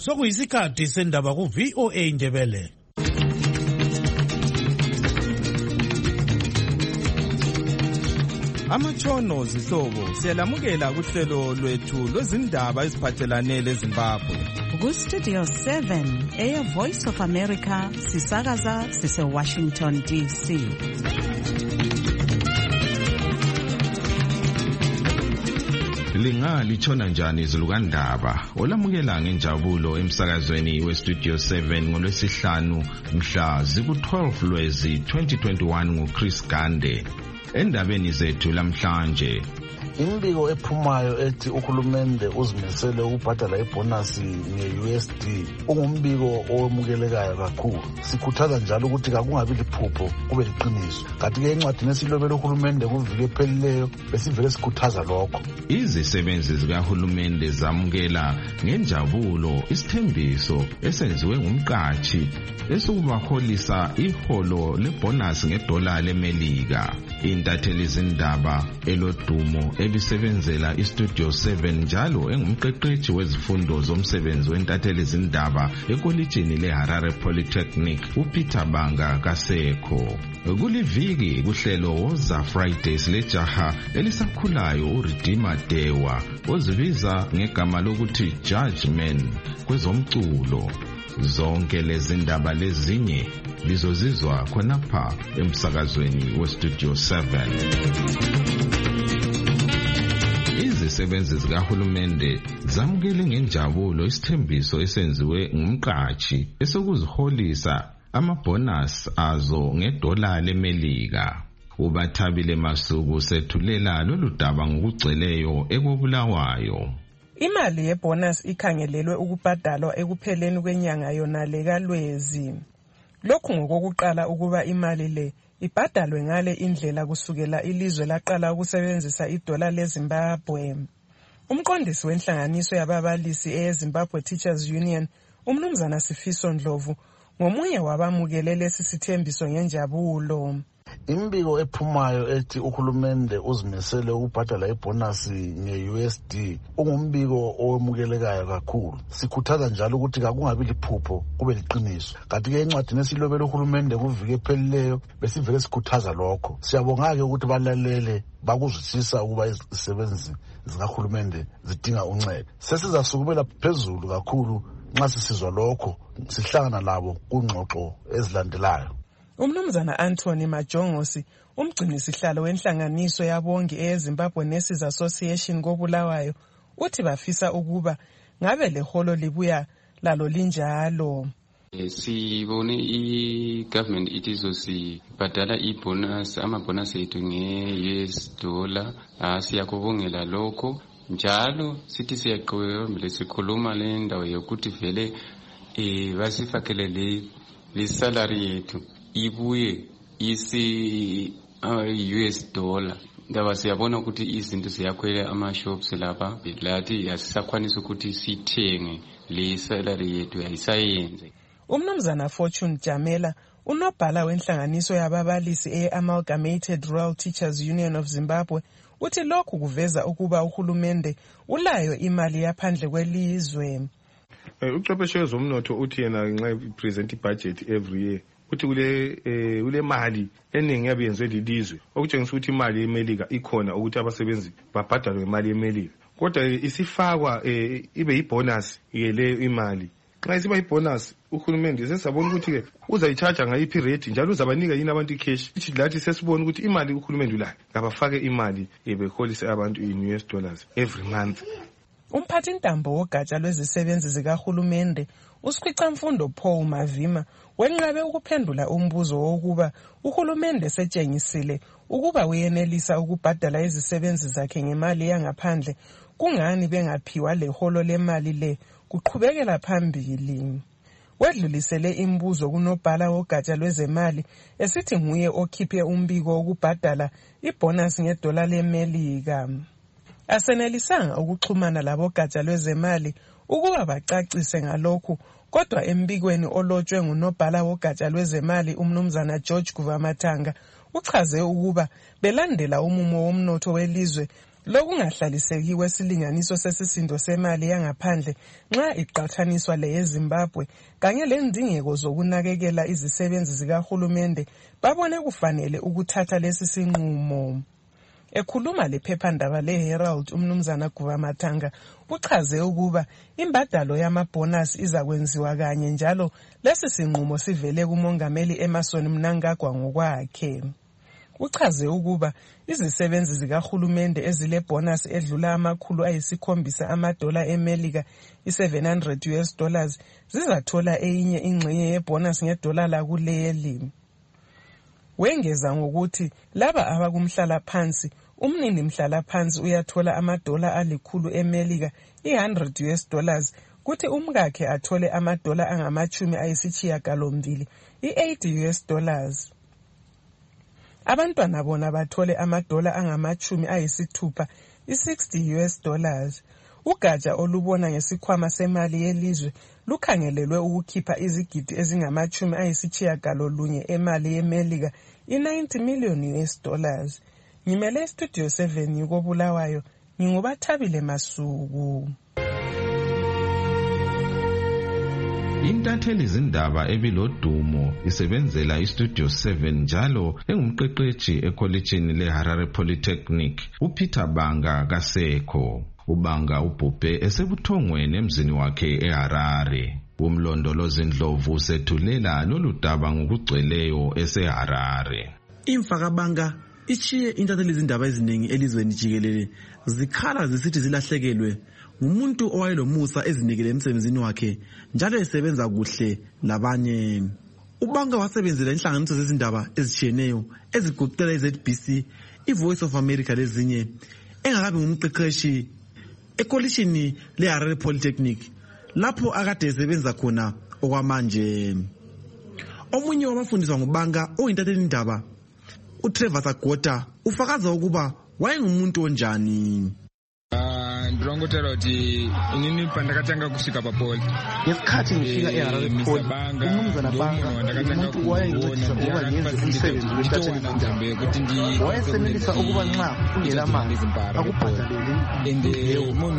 Sokuyisikhathi sendaba ku VOA Indebele. Amatshono zihlobo siyalamukela kuhlelo lwethu lwezindaba eziphathelane leZimbabwe. Ku-Studio 7 Air Voice of America sisakaza sise-Washington DC. Litshona njani izilukandaba olamukela ngenjabulo emsakazweni we-Studio 7 ngolwesihlanu mhla ziku-12 Lwezi 2021 nguChris Gande. Endabeni zethu lamhlanje, imbiko ephumayo ethi uhulumende uzimisele ukubhadala ibonasi nge-USD ungumbiko owemukelekayo kakhulu. Sikhuthaza njalo ukuthi kakungabi liphupho kube liqiniso. Kanti-ke encwadini esilobele uhulumende kuviki ephelileyo besivele sikhuthaza lokho. Izisebenzi zikahulumende zamukela ngenjabulo isithembiso esenziwe ngumqatshi esokubaholisa iholo lebonasi ngedola leMelika. Intatheli zindaba elodumo ebisebenzela iStudio 7 njalo engumqeqeshi wezifundo zomsebenzi wentatheli zindaba ekolitshini leHarare Polytechnic uPeter Banga kasekho. Kuliviki kuhlelo Woza Fridays lejaha elisakhulayo uRedeemer Dewa ozibiza ngegama lokuthi Judgment kwezomculo. Zonke lezindaba lezinye lizozizwa khonapha emsakazweni weStudio 7. Izisebenzi zikahulumende zamukele ngenjabulo isithembiso esenziwe ngumqatshi esokuziholisa amabonus azo ngedola leMelika. UBathabile Masuku sethulela lolu daba ngokugcweleyo ekobulawayo. Imali yebonus ikhangelelwe ukubhadalwa ekupheleni kwenyanga yona lekaLwezi. Lokhu ngokokuqala ukuba imali le ibhadalwe ngale indlela kusukela ilizwe laqala ukusebenzisa idola leZimbabwe. Umqondisi wenhlanganiso yababalisi eZimbabwe Teachers Union, uMnumzana Sifiso Ndlovu, ngomunye wabamukele lesi sithembiso ngenjabulo. Imbiko ephumayo ethi uhulumende uzimisele ukubhadala ibonasi nge-USD ungumbiko owemukelekayo kakhulu. Sikhuthaza njalo ukuthi kakungabi liphupho kube liqiniso. Kanti-ke encwadini esilobele uhulumende kuviki ephelileyo besivele sikhuthaza lokho. Siyabonga-ke ukuthi balalele bakuzwisisa ukuba izisebenzi zikahulumende zidinga uncedo. Sesizasukumela phezulu kakhulu nxa sisizwa lokho sihlangana labo kungxoxo ezilandelayo. Umnumzana Anthony Majongosi, umgcinisihlalo wenhlanganiso yabongi eZimbabwe Nurses Association kobulawayo, uthi bafisa ukuba ngabe leholo libuya lalo linjalo. Sibone i-government itizosibhadala ibonus amabonus ethu nge-US dollar. Siyakubongela lokho njalo sithi siyaqhubeka sikhuluma le ndawo yokuthi vele basifakele le salary yethu ibuye US dollar. Ndaba siyabona ukuthi izinto ziyakhwela ama-shops lapha lathi asisakwanisa ukuthi sithenge le salary yethu ayisayenze. Umnumzana Fortune Jamela, unobhala wenhlanganiso yababalisi e-Amalgamated Rural Teachers Union of Zimbabwe, uthi lokhu kuveza ukuba uhulumende ulayo imali yaphandle kwelizwe. Uchwepheshe wezomnotho uthi yena nxa present budget every year uthi kule mali eningi yabe yenziwe lilizwe okutshengisa ukuthi imali yeMelika ikhona ukuthi abasebenzi babhadalwe imali yeMelika, kodwa isifakwa ibe yibonus leyo imali. Nxa isiba yibonus uhulumende sesabona ukuthi ke uzayichaja ngayiphi rate njalo uzabanika yini abantu icash. Ithi lathi sesibona ukuthi imali uhulumende ulayo ngabafake imali beholise abantu in US dollars every month. Umphathintambo wogatsha lwezisebenzi zikahulumende uSikhwicamfundo Paul Mavima wenqabe ukuphendula umbuzo wokuba uhulumende setshengisile ukuba uyenelisa ukubhadala izisebenzi zakhe ngemali yangaphandle, kungani bengaphiwa leholo lemali le kuqhubekela phambili. Wedlulisele imbuzo kunobhala wogatsha lwezemali esithi nguye okhiphe umbiko wokubhadala ibonus ngedola leMelika. Asenelisanga ukuxhumana labogatsha lwezemali ukuba bacacise ngalokhu, kodwa embikweni olotshwe ngunobhala wogatsha lwezemali uMnumzana George Guvamathanga uchaze ukuba belandela umumo womnotho welizwe Lokungahlalisekiwe silinganiso sesisindo semali yangaphandle nxa iqhathaniswa leyeZimbabwe kanye lendingeko zokunakekela izisebenzi zikahulumende babone kufanele ukuthatha lesi sinqumo. Ekhuluma lephephandaba leHerald, umnumzana Guvamathanga uchaze ukuba imbadalo yamabhonasi izakwenziwa kanye njalo lesi sinqumo sivele kumongameli Emmerson Mnangagwa ngokwakhe. Uchaze ukuba izisebenzi zikahulumende ezilebhonasi edlula $700 eMelika, $700 zizathola eyinye ingxenye yebhonasi ngedola lakuleli. Wengeza ngokuthi laba abakumhlala phansi, umnini mhlala phansi uyathola $100 eMelika, $100, kuthi umkakhe athole $80, $80. Abantwana bona bathole $60, $60. Ugatsha olubona ngesikhwama semali yelizwe lukhangelelwe ukukhipha izigidi ezingama-90 emali yeMelika, $90 million. Ngimele Studio 7 yukoBulawayo, nginguBathabile Masuku. Intatheli zindaba ebilodumo isebenzela iStudio 7 njalo engumqeqeshi ekholejini leHarare Polytechnic uPeter Banga kasekho. Ubanga ubhubhe esebuthongweni emzini wakhe eHarare. Umlondolozi Ndlovu usethulela lolu daba ngokugcweleyo eseHarare. Imfa kaBanga ichiye intatheli zindaba eziningi elizweni jikelele zikhala zisithi zilahlekelwe ngumuntu owayelomusa ezinikele emsebenzini wakhe njalo esebenza kuhle labanye. Ubanga wasebenzela inhlanganiso zezindaba ezichiyeneyo ezigoqela iZBC, iVoice of America lezinye, engakabi ngumqeqeshi ekolishini leHarare Polytechnic lapho akade esebenza khona okwamanje. Omunye wabafundiswa ngubanga oyintatheli indaba uTrevor Sagota ufakaza ukuba wayengumuntu onjani. Ndilongotela ukuthi inini pandakatanga kusvika papoli. Ngesikhathi ngifika eHarare Poli, umnumzana Banga umuntu wayengincedisa ukuba ngenze umsebenzi wentatheli zindaba. Wayesenelisa ukuba nxa ungela mali akubhadalele.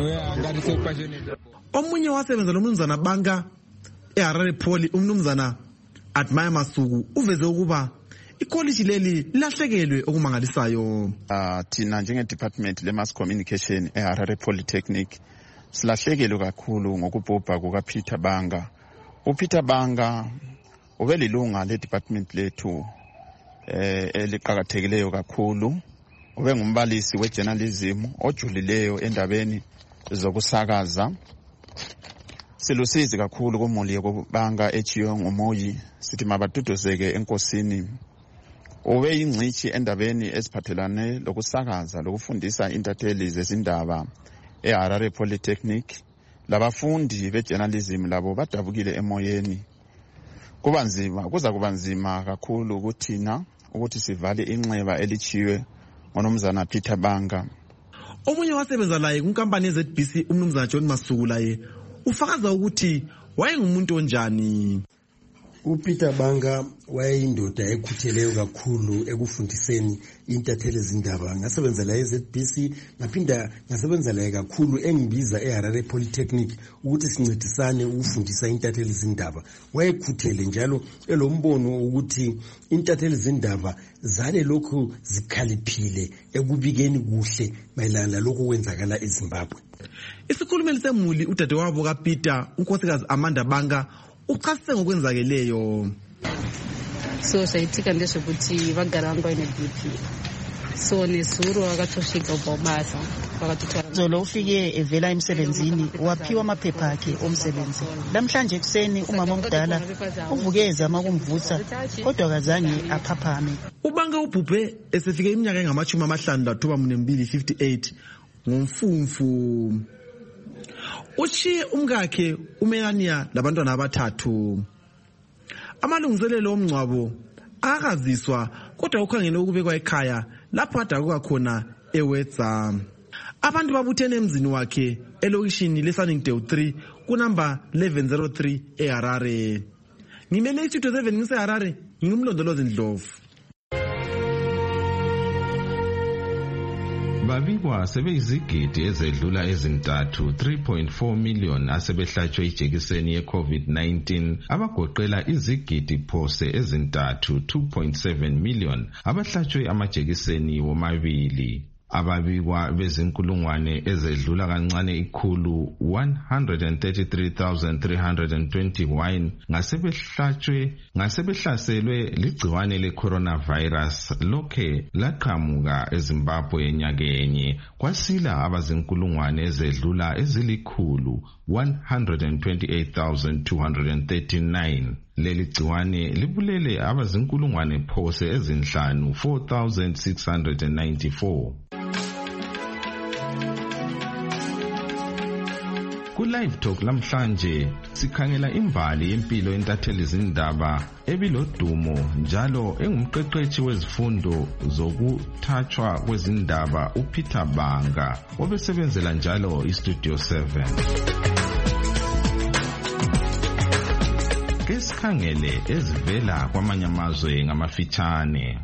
Omunye wasebenza lomnumzana Banga eHarare Poli, umnumzana Admire Masuku, uveze ukuba ikoliji leli lilahlekelwe okumangalisayo. Thina njenge department le mass communication eHarare Polytechnic silahlekelwe kakhulu ngokubhubha kukaPeter Banga. uPeter Banga ubelilunga le department lethu eliqhakathekileyo kakhulu. Ube ngumbalisi wejournalism ojulileyo endabeni zokusakaza. Silusizi kakhulu kumuli yokuBanga echiyo ngomoyi sithi mabaduduzeke enkosini. Ube yingcithi endabeni eziphathelane lokusakaza lokufundisa intatheli zezindaba eHarare Polytechnic. Labafundi bejournalism labo badabukile emoyeni. Kuza kuba nzima kakhulu kuthina ukuthi sivale inxeba elichiwe ngonomzana Peter Banga. Omunye wasebenza laye kunkampani yeZBC umnumzana John Masuku laye ufakaza ukuthi wayengumuntu onjani. uPeter Banga wayeyindoda ekhutheleyo kakhulu ekufundiseni intatheli zindaba. Ngasebenza la eZBC ngaphinda ngasebenza la kakhulu engibiza eHarare Polytechnic ukuthi sincedisane ukufundisa intatheli zindaba. Wayekhuthele njalo elombono ukuthi intatheli zindaba zale lokhu zikhaliphile ekubikeni kuhle mayelana lokho kwenzakala eZimbabwe. Isikhulumeli semuli udadewabo kaPeter, unkosikazi Amanda Banga, uchasise ngokwenzakeleyo. So sayitika ndezvokuti vagara vanga vaine BP. So nezuro vakatosvika ubasa vakatotwara. Zolo ufike evela emsebenzini waphiwa amaphepha akhe omsebenzi. Lamhlanje kuseni umama omdala uvuke ezama ukumvusa kodwa kazange aphaphame. Ubanga ubhubhe esefike iminyaka engama-52 ngomfumfu. Uchiye umkakhe uMelania labantwana abathathu. Amalungiselelo omngcwabo akaziswa kodwa ukhangele ukubekwa ekhaya lapho adakuka khona eWedza. Abantu babuthene emzini wakhe elokishini leSunningdale 3 kunamba 1103 eHarare. Ngimele iStudio 7 ngiseHarare, ngingumlondolozi Ndlovu. Kungabikwa sebeyizigidi ezedlula ezintathu 3.4 million asebehlatshwe ijekiseni ye-COVID-19 abagoqela izigidi phose ezintathu 2.7 million abahlatshwe amajekiseni womabili. Ababikwa bezinkulungwane ezedlula kancane ikhulu 133,321 ngasebehlaselwe ligciwane le-coronavirus lokhe laqhamuka eZimbabwe nyakenye. Kwasila abazinkulungwane ezedlula ezilikhulu 128,239. Leli gciwane libulele abazinkulungwane phose ezinhlanu 4,694. Ku-Live Talk lamhlanje sikhangela imbali yempilo yentatheli zindaba ebilodumo njalo engumqeqeshi wezifundo zokuthathwa kwezindaba uPeter Banga obesebenzela njalo iStudio 7. Kesikhangele ezivela kwamanye amazwe ngamafitshane.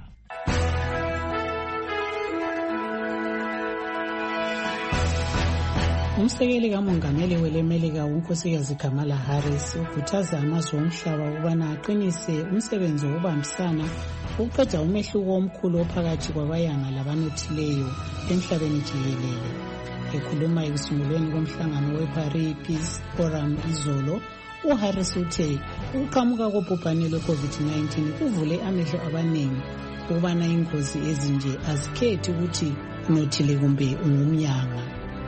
Umsekeli kamongameli welemelika uNkosikazi Kamala Harris ukhuthaza amazwe omhlaba ukubana aqinise umsebenzi wokubambisana ukuqeda umehluko omkhulu ophakathi kwabayanga labanothileyo emhlabeni jikelele. Ekhuluma ekusungulweni komhlangano weParis Peace Forum izolo, uHarris uthe ukuqhamuka kobhubhane lwe-COVID-19 kuvule amehlo abaningi ukubana ingozi ezinje azikhethi ukuthi unothile kumbe ungumnyanga.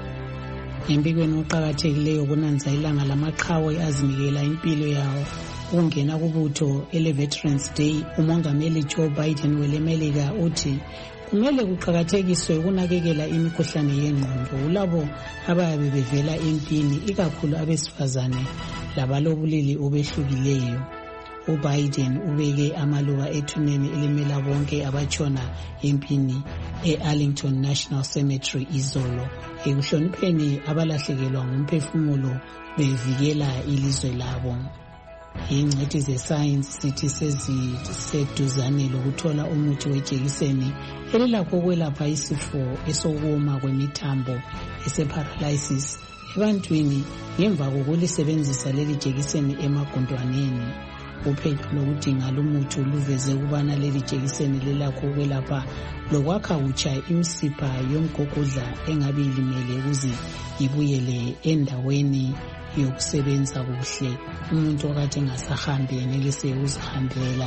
Embikweni uqakathekileyo kunanza ilanga lamaqhawe azinikela impilo yawo ukungena kubutho ele-Veterans Day, umongameli Joe Biden welemelika uthi kumele kuqakathekiswe ukunakekela imikhuhlane yengqondo kulabo abayabe bevela empini, ikakhulu abesifazane labalobulili obehlukileyo. uBiden ubeke amaluba ethuneni elimela bonke abatshona empini e-Arlington National Cemetery izolo ekuhlonipheni abalahlekelwa ngumphefumulo bevikela ilizwe labo. Ingcwethi zesayensi sithi seziseduzane lokuthola umuthi wejekiseni elilakho ukwelapha isifo esokuma kwemithambo ese-paralysis ebantwini ngemva kokulisebenzisa leli jekiseni emagundwaneni. Uphenyo lokudinga lumuthi luveze ukubana leli jekiseni lilakho ukwelapha lokwakha kutsha imisipha yomgogodla engabe ilimele ukuze ibuyele endaweni yokusebenza kuhle. Umuntu okade engasahambi enelise ukuzihambela.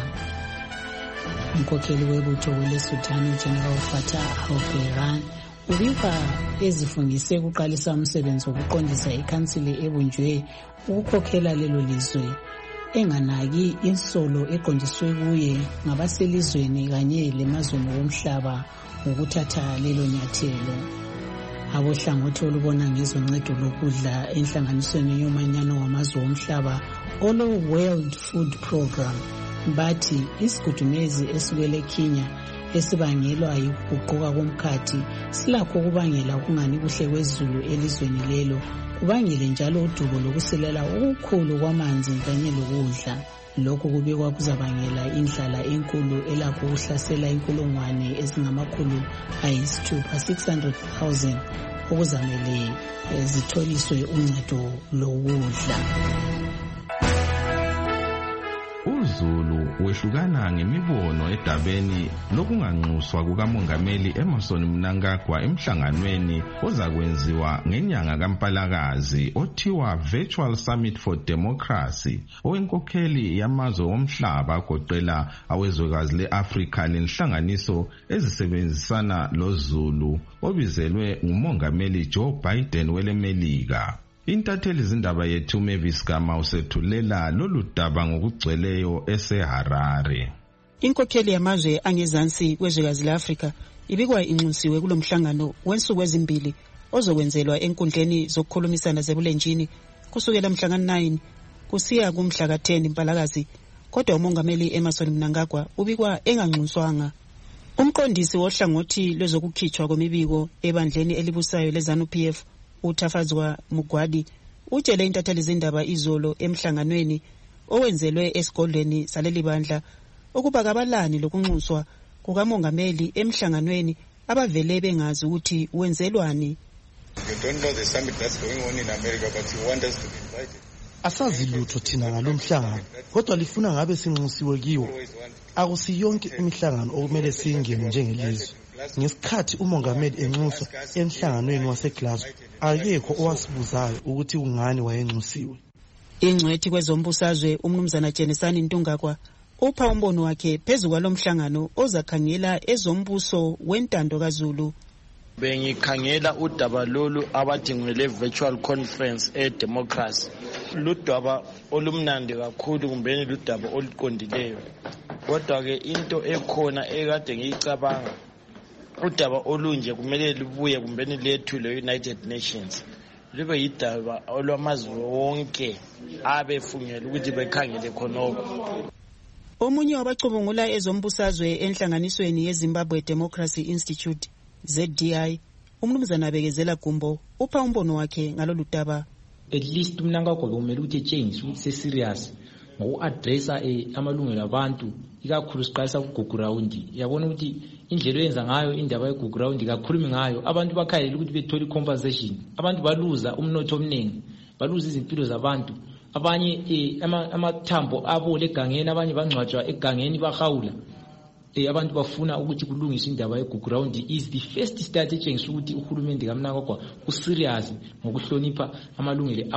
Umkhokheli webutho weLesotho General Fattah al-Burhan ubika ezifungise ukuqalisa umsebenzi wokuqondisa ikhansili ebunjwe ukukhokhela lelo lizwe, enganaki insolo eqondiswe kuye ngabaselizweni kanye lemazweni womhlaba ngokuthatha lelo nyathelo. Abohlangothi olubona ngezoncedo lokudla enhlanganisweni yomanyano wamazwe omhlaba olo-World Food Program bathi isigudumezi esibele Kenya esibangelwa yikuguquka komkhathi silakho ukubangela ukungani kuhle kwezulu elizweni lelo, kubangele njalo udubo lokuselela okukhulu kwamanzi kanye lokudla. Lokhu kubikwa kuzabangela indlala enkulu elakho ukuhlasela inkulungwane ezingamakhulu ayisithupha 600,000 okuzamele zitholiswe uncedo lokudla. uZulu wehlukana ngemibono edabeni lokunganxuswa kukamongameli Emmerson Mnangagwa emhlanganweni ozakwenziwa ngenyanga kaMpalakazi othiwa Virtual Summit for Democracy owenkokheli yamazwe omhlaba agoqela awezwekazi le-Afrika lenhlanganiso ezisebenzisana loZulu obizelwe ngumongameli Joe Biden welemelika. Intatheli zindaba yethu Mavis Gama usethulela lolu daba ngokugcweleyo eseHarare. Inkokheli yamazwe angezansi kwezwekazi le-Afrika ibikwa inxusiwe kulomhlangano wensuku ezimbili ozokwenzelwa enkundleni zokukhulumisana zebulenjini kusukela mhla ka-9 kusiya kumhla ka-10 Mpalakazi, kodwa umongameli Emmerson Mnangagwa ubikwa enganxuswanga. Umqondisi wohlangothi lwezokukhitshwa kwemibiko ebandleni elibusayo leZANU-PF uThafazwa Mugwadi utshele intatheli zindaba izolo emhlanganweni owenzelwe esigodlweni saleli bandla ukuba kabalani lokunxuswa kukamongameli emhlanganweni abavele bengazi ukuthi wenzelwani. Asazi lutho thina ngalomhlangano, kodwa lifuna ngabe sinxusiwe kiwo. Akusiyonke imihlangano okumele siyingene njengelizwe. Ngesikhathi umongameli enxuswa emhlanganweni waseGlasgow, akekho owasibuzayo ukuthi kungani wayenxusiwe. Ingcwethi kwezombusazwe umnumzana Jenisani Ntungakwa upha umbono wakhe phezu kwalomhlangano ozakhangela ezombuso wentando kaZulu. Bengikhangela udaba lolu abadingwele virtual conference democracy. Ludaba olumnandi kakhulu kumbeni ludaba oluqondileyo. Kodwa ke into ekhona ekade ngiyicabanga, udaba olunje kumele libuye kumbeni lethule United Nations. Libe yidaba olwamazwe wonke abefungela ukuthi bekhangele khonoko. Omunye wabacubungula ezombusazwe enhlanganisweni yeZimbabwe Democracy Institute ZDI, umnumzana Bekezela Gumbo, upha umbono wakhe ngalolu daba. At least Mnangagwa kumele ukuthi change ukuthi serious ngoku-addressa amalungelo abantu, ikakhulu siqalisa ku-Gugu Round. Yabona ukuthi indlela oyenza ngayo indaba ye-Gugu Round kakhulumi ngayo, abantu bakhalela ukuthi bethole compensation. Abantu baluza umnotho omningi, baluza izimpilo zabantu. Abanye amathambo abo legangeni, abanye bangcwatshwa egangeni bahawula. Abantu bafuna ukuthi kulungiswe indaba ye-Gugu Round. Is the first start etshengisa ukuthi uhulumende kaMnangagwa userious ngokuhlonipha amalungelo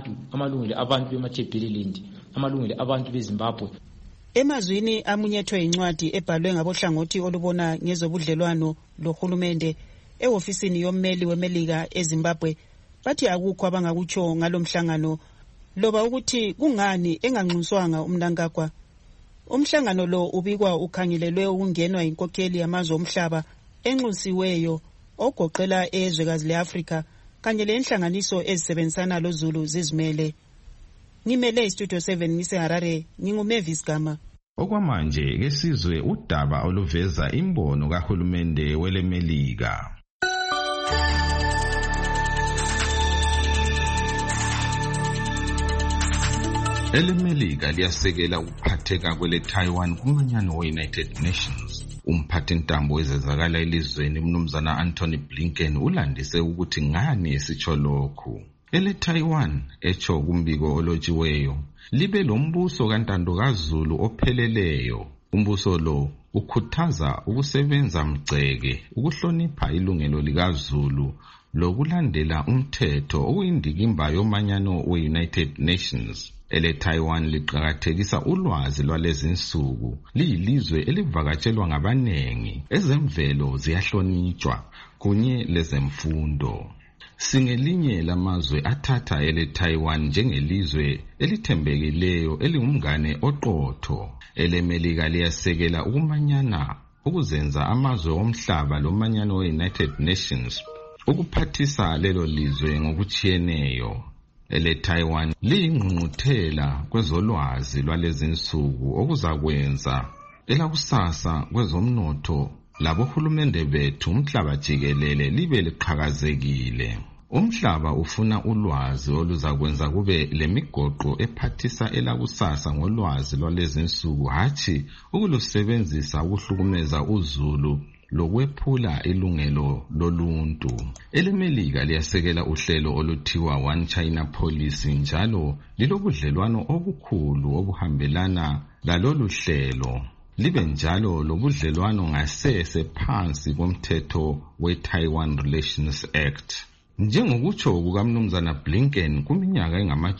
abantu bemaThebheleland, amalungelo abantu beZimbabwe. Emazwini amunyethwe incwadi ebhalwe ngabohlangothi olubona ngezobudlelwano lohulumende ehofisini yommeli weMelika eZimbabwe, bathi akukho abangakutsho ngalomhlangano loba ukuthi kungani enganxuswanga uMnangagwa. Umhlangano lo ubikwa ukhangelelwe ukungenwa inkokheli yamazwe omhlaba enxusiweyo ogoqela ezwekazi leAfrika kanye lenhlanganiso ezisebenzisana loZulu zizimele. Ngimele iStudio 7 ngiseHarare, nginguMavis Gama. Okwamanje ke sizwe udaba oluveza imbono kahulumende weleMelika. EleMelika liyasekela ukuphatheka kwele Taiwan kumanyano we-United Nations. Umphathintambo wezezakala elizweni umnumzana Anthony Blinken ulandise ukuthi ngani esitsho lokhu. Ele Taiwan echo kumbiko olotshiweyo libe lombuso kantando kaZulu opheleleyo. Umbuso lo ukhuthaza ukusebenza mgceke, ukuhlonipha ilungelo likaZulu lokulandela umthetho okuyindikimba yomanyano we-United Nations. Ele Taiwan liqhakathekisa ulwazi lwalezi insuku, liyilizwe elivakatshelwa ngabanengi, ezemvelo ziyahlonitshwa kunye lezemfundo. Singelinye lamazwe athatha ele Taiwan njengelizwe elithembekileyo elingumngane oqotho. EleMelika liyasekela ukumanyana ukuzenza amazwe omhlaba lomanyano we-United Nations ukuphathisa lelo lizwe ngokutshiyeneyo. Ele Taiwan liyingqungquthela kwezolwazi lwalezi insuku okuzakwenza elakusasa kwezomnotho labohulumende bethu umhlaba jikelele libe liqhakazekile. Umhlaba ufuna ulwazi oluzakwenza kube lemigoqo ephathisa elakusasa ngolwazi lwalezi insuku, hatshi ukulusebenzisa ukuhlukumeza uZulu lokwephula ilungelo loluntu. EleMelika liyasekela uhlelo oluthiwa One China Policy njalo lilobudlelwano obukhulu obuhambelana lalolu hlelo. Libe njalo lobudlelwano ngasese phansi komthetho we-Taiwan Relations Act. Njengokutsho kukamnumzana Blinken kuminyaka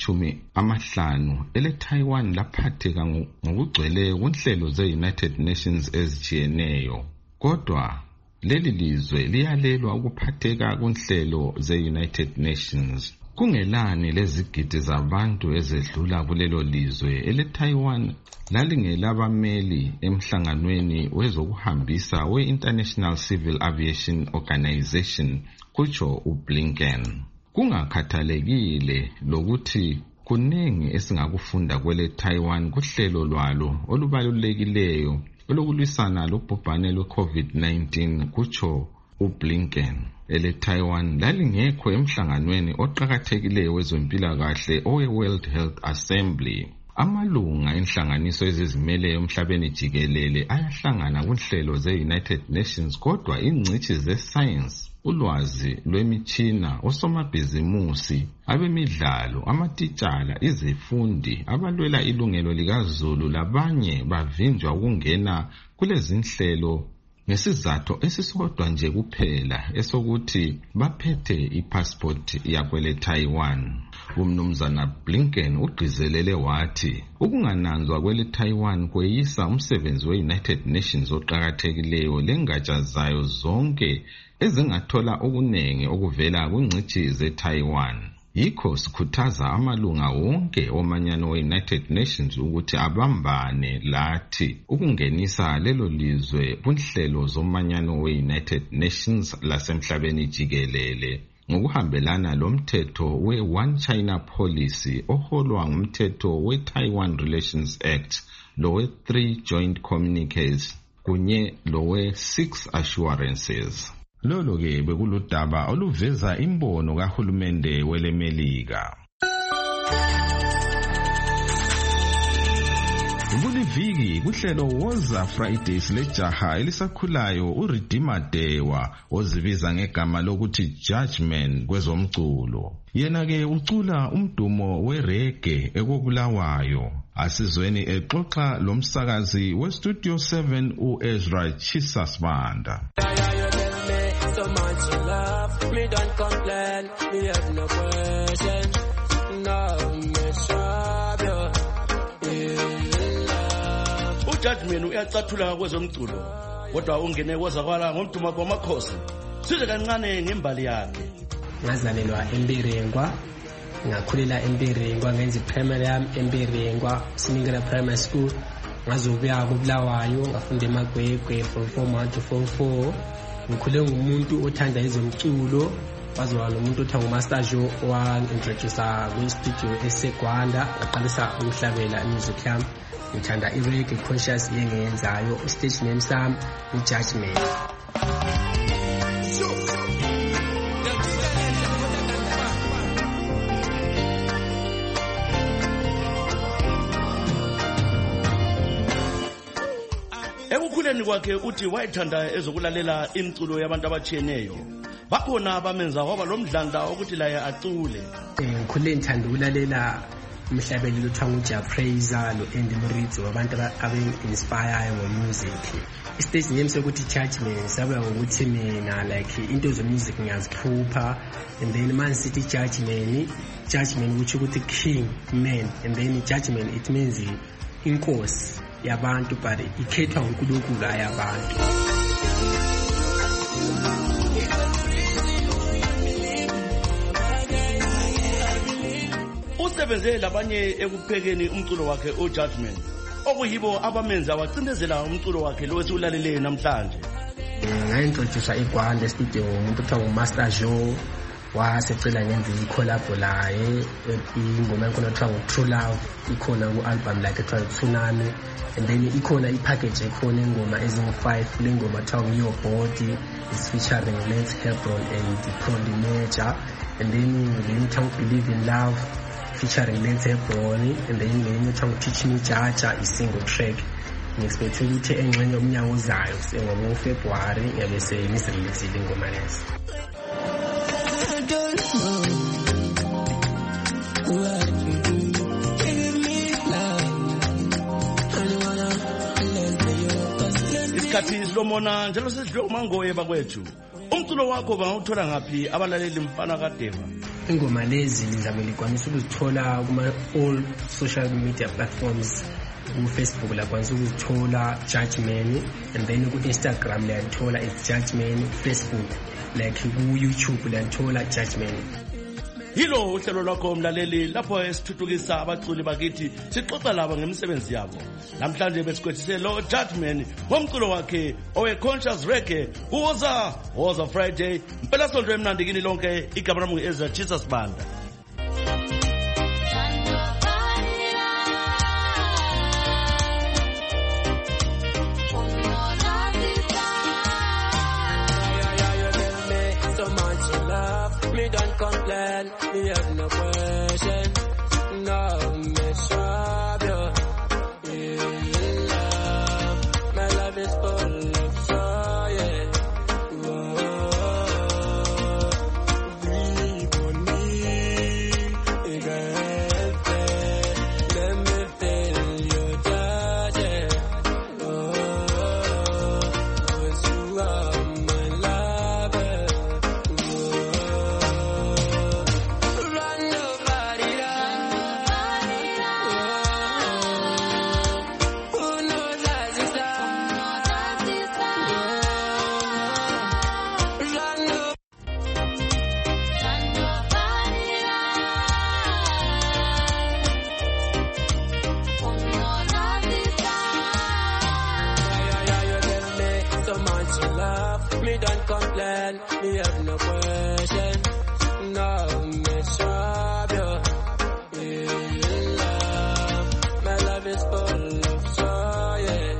engama-50 ele Taiwan laphatheka ngokugcweleyo kunhlelo ze-United Nations ezitshiyeneyo. Kodwa leli lizwe liyalelwa ukuphatheka kunhlelo ze-United Nations. Kungelani lezigidi zabantu ezedlula kulelo lizwe, ele Taiwan lalingelabameli emhlanganweni wezokuhambisa we-International Civil Aviation Organization, kutsho uBlinken. Kungakhathalekile lokuthi kuningi esingakufunda kwele Taiwan kuhlelo lwalo olubalulekileyo olokulwisana lobhubhane lwe-COVID-19, kutsho uBlinken. Ele Taiwan lalingekho emhlanganweni oqhakathekileyo wezempilakahle owe-World Health Assembly. Amalunga enhlanganiso ezizimeleyo emhlabeni jikelele ayahlangana kunhlelo ze-United Nations, kodwa ingcitshi ze-science, ulwazi lwemitshina, osomabhizimusi, abemidlalo, amatitshala, izifundi, abalwela ilungelo likazulu labanye bavinjwa ukungena kulezi nhlelo ngesizathu esisodwa nje kuphela esokuthi baphethe ipassport yakwele Taiwan. Umnumzana Blinken ugqizelele wathi ukungananzwa kwele Taiwan kweyisa umsebenzi we-United Nations oqakathekileyo lengatsha zayo zonke ezingathola okunengi okuvela kwingcitshi ze-Taiwan. Yikho sikhuthaza amalunga wonke omanyano we-United Nations ukuthi abambane lathi ukungenisa lelo lizwe kunhlelo zomanyano we-United Nations lasemhlabeni jikelele ngokuhambelana lomthetho we-One China Policy oholwa ngumthetho we-Taiwan Relations Act, lowe-3 Joint Communiques kunye lowe-6 Assurances. Lolo ke bekuludaba oluveza imbono kahulumende welemelika. Kuliviki kuhlelo Woza Fridays lejaha elisakhulayo uRedeemer Dewa ozibiza ngegama lokuthi Judgment kwezomculo. Yena ke ucula umdumo wereggae ekobulawayo. Asizweni exoxa lomsakazi weStudio 7 uEzra Chisasbanda. So much love, me don't complain, me have no question, no me shabyo. Ujudgment uyacathula kwezomculo, kodwa ungene kwazakala ngomduma kwamakhosi. Size kancane ngembali yakhe. Ngazalelwa eMbirengwa, ngakhulela eMbirengwa, ngenza primary yami eMbirengwa, Siningela Primary School. Ngazobuya kubulawayo, ngafunda eMagwegwe from form 1 to form 4. Ngikhule ngumuntu othanda ezomculo, wazoba nomuntu othanda uMaster Joe owangintroduce kwi-studio eSegwanda, ngaqalisa ukuhlabela music yami. Ngithanda i-reggae conscious yengiyenzayo, stage name sami uJudgment. Ekukhuleni kwakhe uthi wayethanda ezokulalela imculo yabantu abatshiyeneyo. Bakhona abamenza waba lomdlandla ukuthi laye acule. Ngikhule ngithanda ukulalela umhlabeleli othiwa nguJah Praiser lo Andy Murizo, abantu abe-inspire ngomusic. Istage name sokuthi Judgment sabuya ngokuthi mina like into zomusic ngiyaziphupha, and then Man City Judgment kuthi ukuthi king man, and then Judgment it means inkosi yabantu but ikhethwa uNkulunkulu ayabantu. Usebenze labanye ekuphekeni umculo wakhe uJudgment, okuyibo abamenza wacindezela umculo wakhe lo esiulalele namhlanje. Ngaintroduce eGwanda studio umuntu othiwa nguMaster Joe, wasecela ngenza i-collab laye, ingoma enkona ethiwa nguTrue Love, ikhona ku-album lakhe ethiwa Tsunami, and then ikhona ipackage ekhona ingoma ezingu-5, kule ngoma ethiwa nguYour Body, is featuring Lance Hebron and Prodi Major, and then le ethiwa Believe in Love featuring Lance Hebron, and then le ethiwa Teach Me Jaja is-single track. Ngi-expect ukuthi engxenye yomnyaka ozayo sengoma ngoFebruary ngiyabe sengisireleasile ingoma lezi. Isikhathi silomona njalo sesidlo mangoye bakwethu. Umculo wakho bangawuthola ngaphi abalaleli mfana kaDeva? Ingoma lezi lizabe likwanisa ukuzithola kuma all social media platforms. Facebook lakwanisa ukuzithola Judgment, and then ku-Instagram liyathola it's Judgment, Facebook like ku-YouTube liyathola Judgment. Hilo uhlelo lwakho mlaleli lapho esithuthukisa abaculi bakithi sixoxa labo ngemisebenzi yabo. Namhlanje besikwethise lo Judgment ngomculo wakhe owe-conscious reggae Woza Friday. Mpela sonto emnandi kini lonke, igama lami ngu-Ezra Chisasbanda. Me don't complain, me have no question, no me shabyo. complain, me have no question. No, me stop you. In love, my love is full of joy, yeah.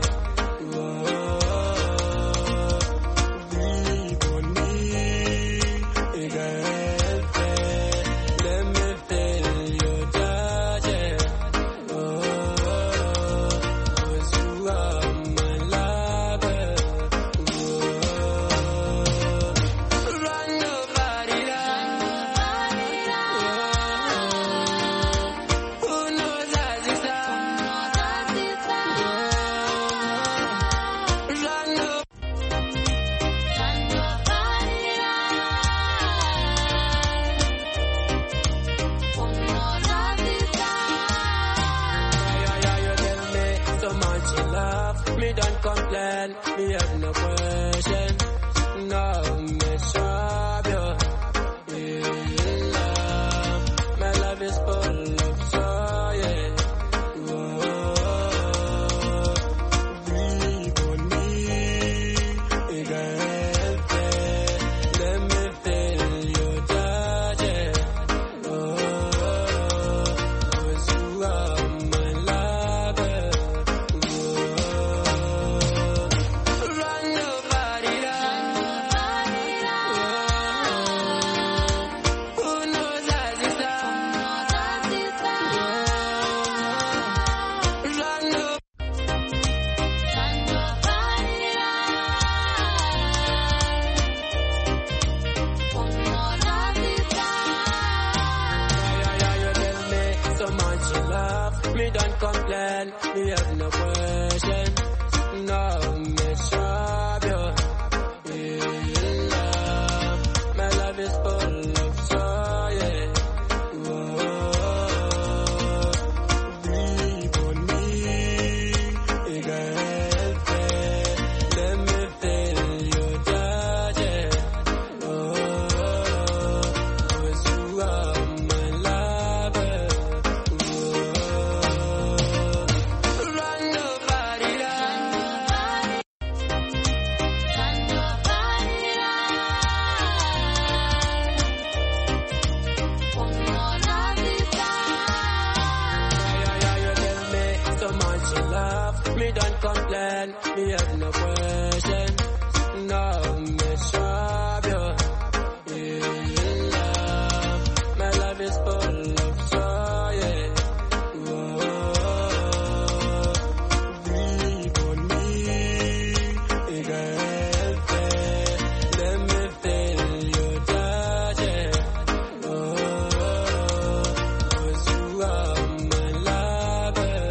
Complain, me have no question. No, me stop you. In love, my love is full of joy, yeah. We gon' need girlfriend. Let me feel your touch, yeah. Cause you are my lover. Me don't complain, me have no question. No, me stop you. In love, my love is full of joy, yeah. We gon' need girlfriend. Let me feel your touch, yeah. Cause you are my lover. Me don't complain, me have no question. No, me stop you. In love, my love is full of joy, yeah. We gon' need girlfriend. Let me feel your touch, yeah. Cause you are my lover.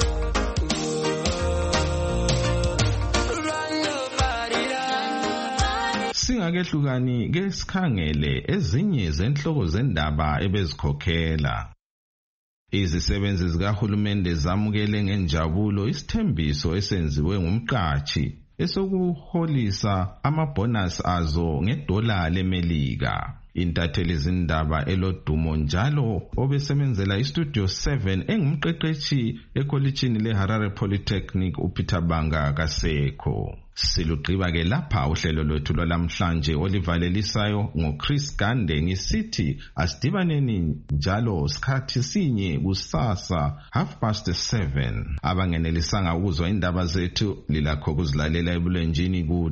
Singakehlukani ke sikhangele ezinye zenhloko zendaba ebezikhokhela. Izisebenzi zikahulumende zamukele ngenjabulo isithembiso esenziwe ngumqashi esokuholisa amabonus azo ngedola leMelika. Intatheli zindaba elodumo njalo obesebenzela iStudio 7 engumqeqeshi ekholejini leHarare Polytechnic uPeter Banga kasekho. Silugqiba ke lapha uhlelo lwethu lwalamhlanje olivalelisayo ngoChris Gande ngisithi asidibaneni njalo sikhathi sinye kusasa 7:30. Abangenelisanga ukuzwa indaba zethu lilakho kuzilalela ebulenjini ku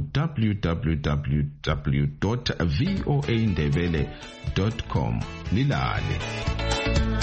www.voaindebele.com. Lilale.